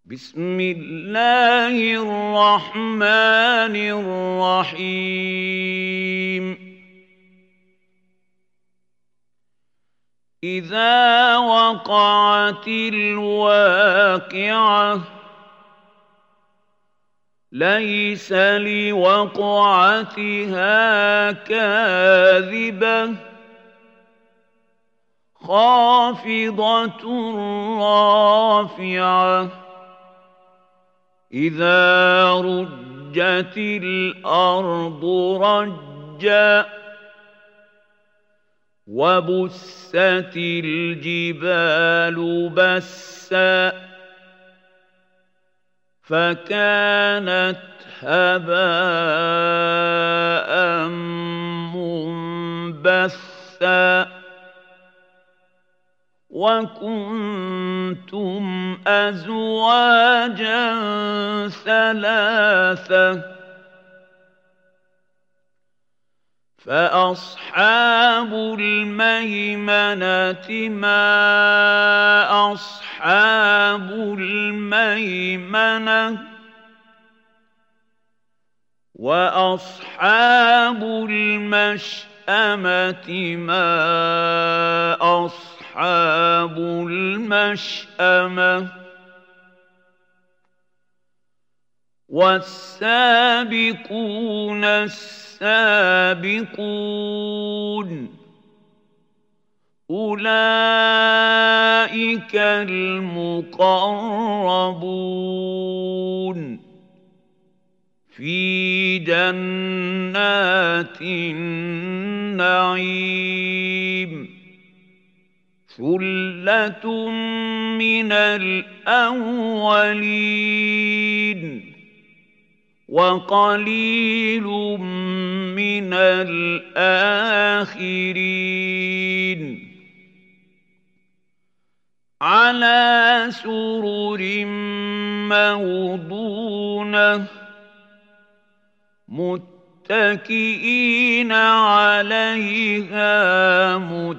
بسم الله الرحمن الرحيم إذا وقعت الواقعة ليس لوقعتها كاذبة خافضة رافعة إذا رجت الأرض رجا وبست الجبال بسا فكانت هباء منبثا وكنتم أزواجا ثلاثة فأصحاب الميمنة ما أصحاب الميمنة وأصحاب المشأمة ما أصحاب المشأمة والسابقون السابقون أولئك المقربون في جنات النعيم ثلة من الأولين وقليل من الآخرين على سرر موضونة متكئين عليها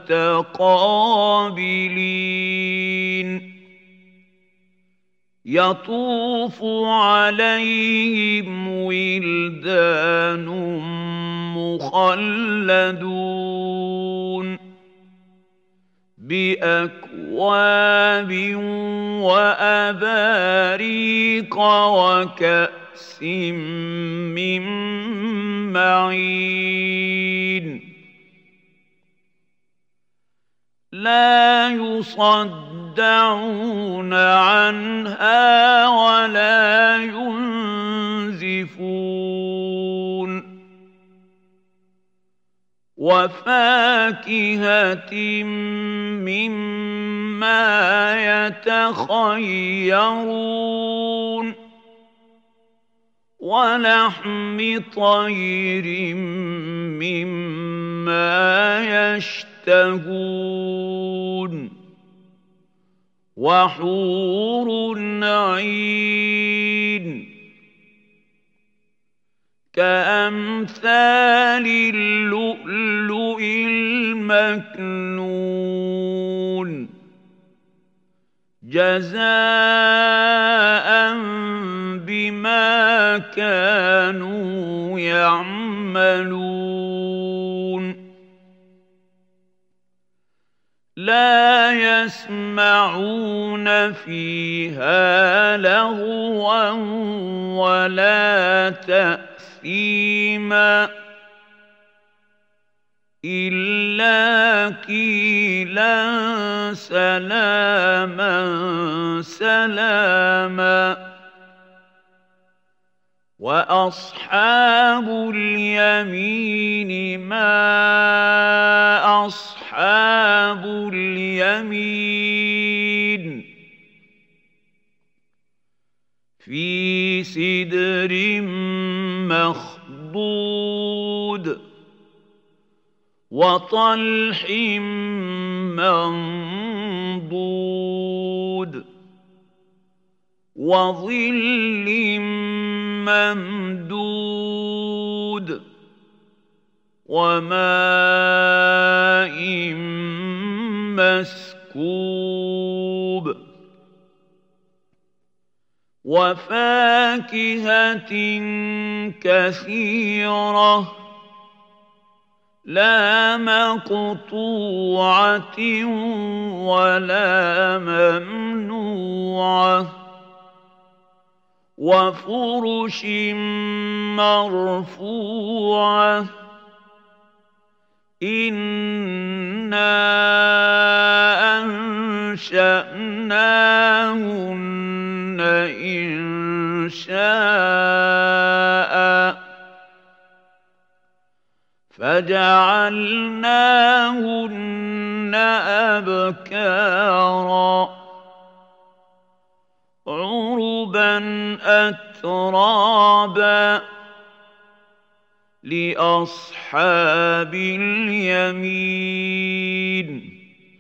متقابلين يطوف عليهم ولدان مخلدون بأكواب وأباريق وكأس من معين لا يصدعون عنها ولا ينزفون وفاكهة مما يتخيرون ولحم طير مما يشتهون وحور عين كأمثال اللؤلؤ المكنون جزاء بما كانوا يعملون لا يسمعون فيها لغوا ولا تأثيما إلا قيلا سلاما سلاما وأصحاب اليمين ما أصحاب اليمين في سدر مخضود وطلح منضود وظل ممدود وماء مسكوب وفاكهة كثيرة لا مقطوعة ولا ممنوعة وفرش مرفوعة إنا أنشأناهن إنشاء فجعلناهن أبكارا عربا أترابا لأصحاب اليمين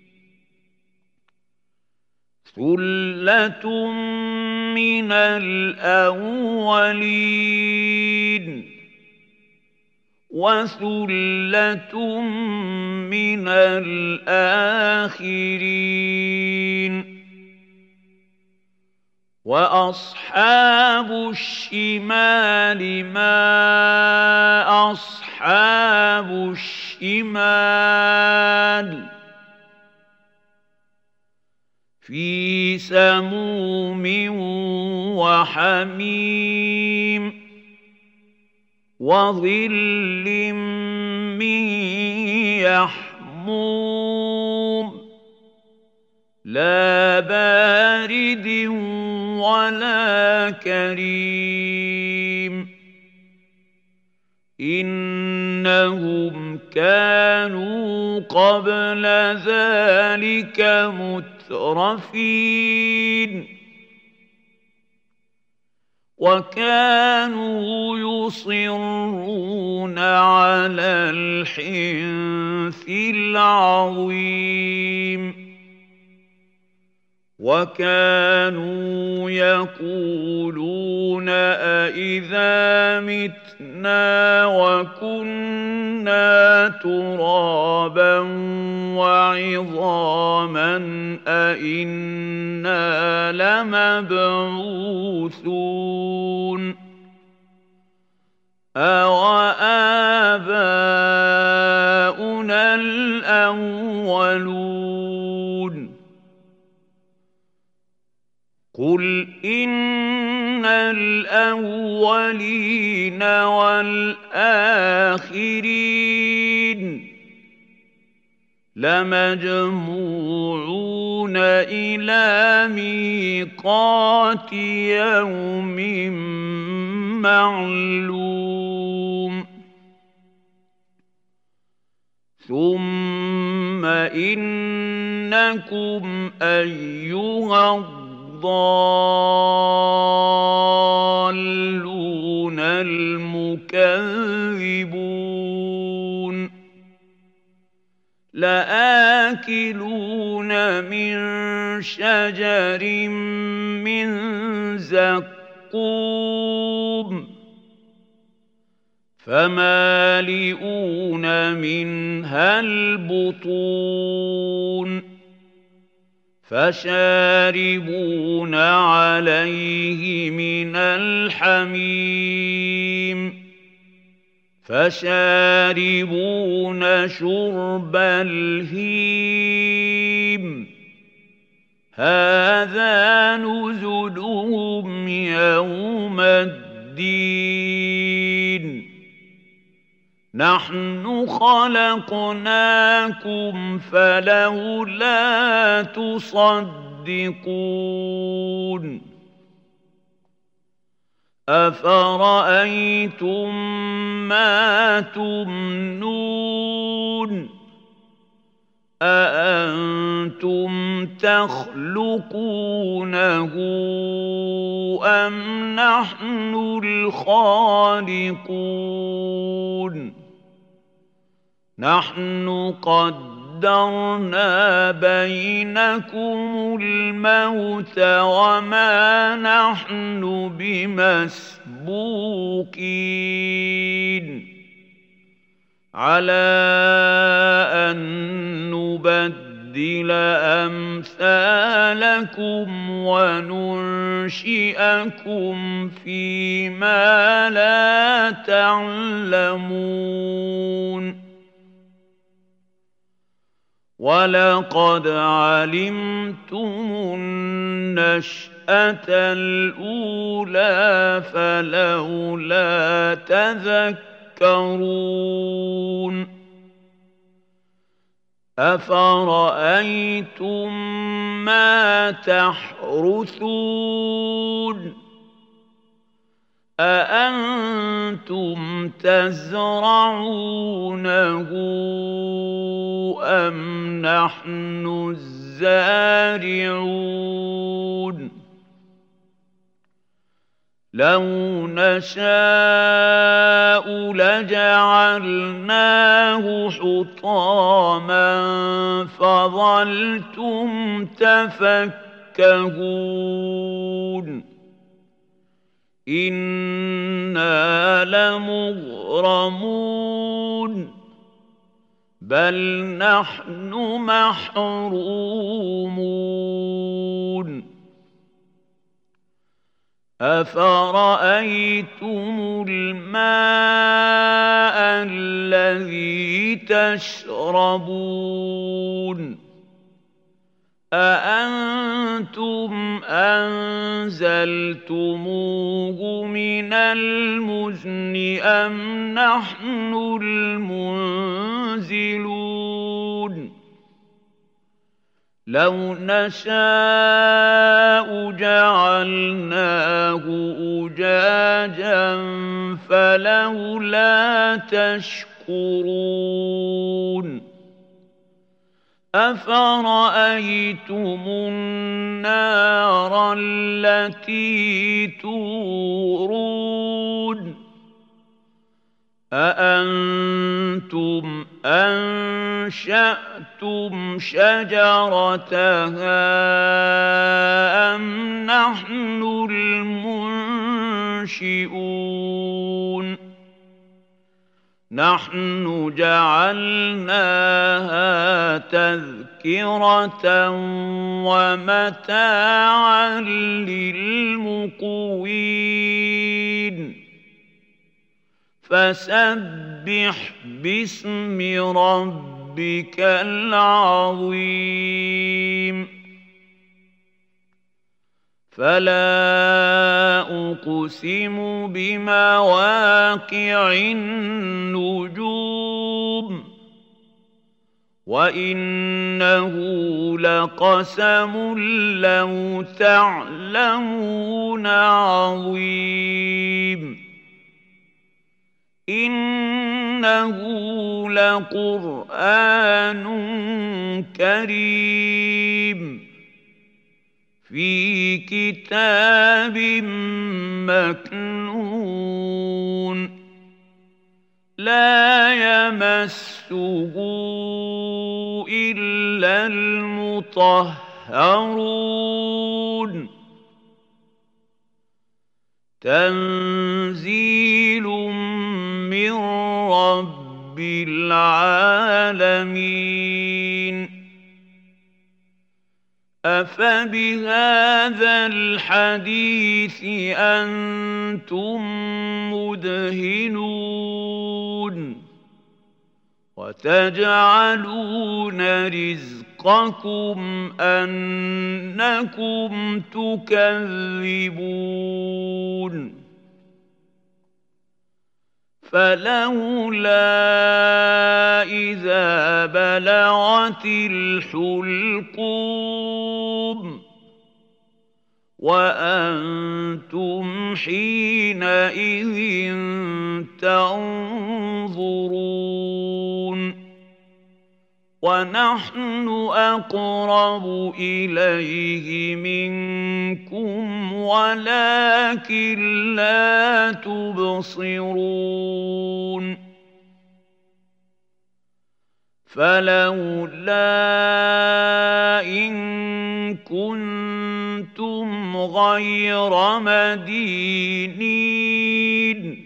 ثلة من الأولين وثلة من الآخرين وأصحاب الشمال ما أصحاب الشمال في سموم وحميم وظل من يحموم لا بارد ولا كريم إنهم كانوا قبل ذلك مترفين وكانوا يصرون على الحنث العظيم وكانوا يقولون أإذا متنا وكنا ترابا وعظاما أإنا لمبعوثون أوآباؤنا الأولون قل إن الأولين والآخرين لمجموعون إلى ميقات يوم معلوم ثم إنكم أيها الضالون المكذبون لآكلون من شجر من زقوم فمالئون منها البطون فشاربون عليه من الحميم فشاربون شرب الهيم هذا نزلهم يوم الدين نحن خلقناكم فلولا تصدقون أفرأيتم ما تمنون أأنتم تخلقونه أم نحن الخالقون نحن قدرنا بينكم الموت وما نحن بمسبوقين على أن نبدل نبدل أمثالكم وننشئكم فيما لا تعلمون ولقد علمتم النشأة الأولى فلولا تذكرون أفرأيتم ما تحرثون أأنتم تزرعونه أم نحن الزارعون لو نشاء لجعلناه حطاما فظلتم تفكهون إنا لمغرمون بل نحن محرومون أفرأيتم الماء الذي تشربون أأنتم أنزلتموه من المزن أم نحن المنزلون لو نشاء جعلناه أجاجا فلولا تشكرون أفرأيتم النار التي تورون أأنتم أنشأتم شجرتها أم نحن المنشئون نحن جعلناها تذكرة ومتاعا للمقوين فسبح باسم ربك العظيم فلا أقسم بمواقع النجوم وإنه لقسم لو تعلمون عظيم إنه لقرآن كريم في كتاب مكنون لا يمسه إلا المطهرون تنزيل من رب العالمين أفبهذا الحديث أنتم مدهنون وتجعلون رزقكم أنكم تكذبون فلولا إذا بلغت الحلقوم وأنتم حينئذ تنظرون ونحن أقرب إليه منكم ولكن لا تبصرون فلولا إن كنتم غير مدينين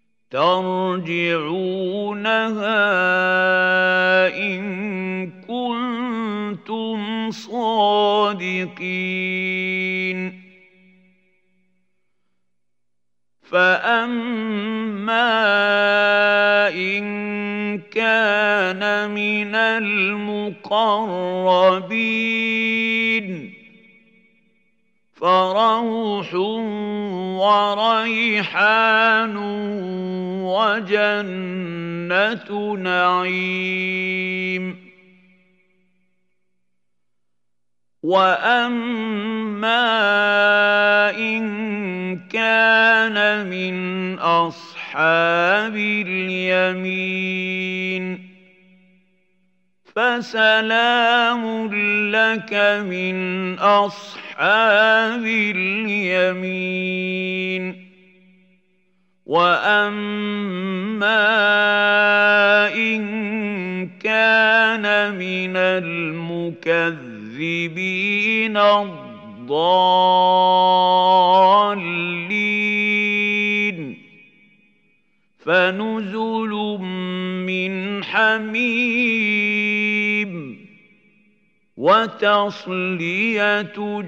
ترجعونها إن كنتم صادقين فأما إن كان من المقربين فروح وريحان وجنة نعيم وأما إن كان من أصحاب اليمين فسلام لك من أصحاب اليمين وأما إن كان من المكذبين الضالين فنزل من حميم وتصلية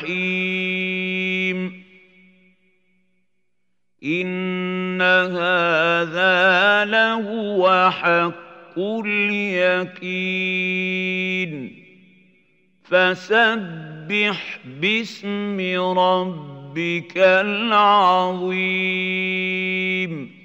جحيم إن هذا لهو حق اليقين فسبح باسم ربك العظيم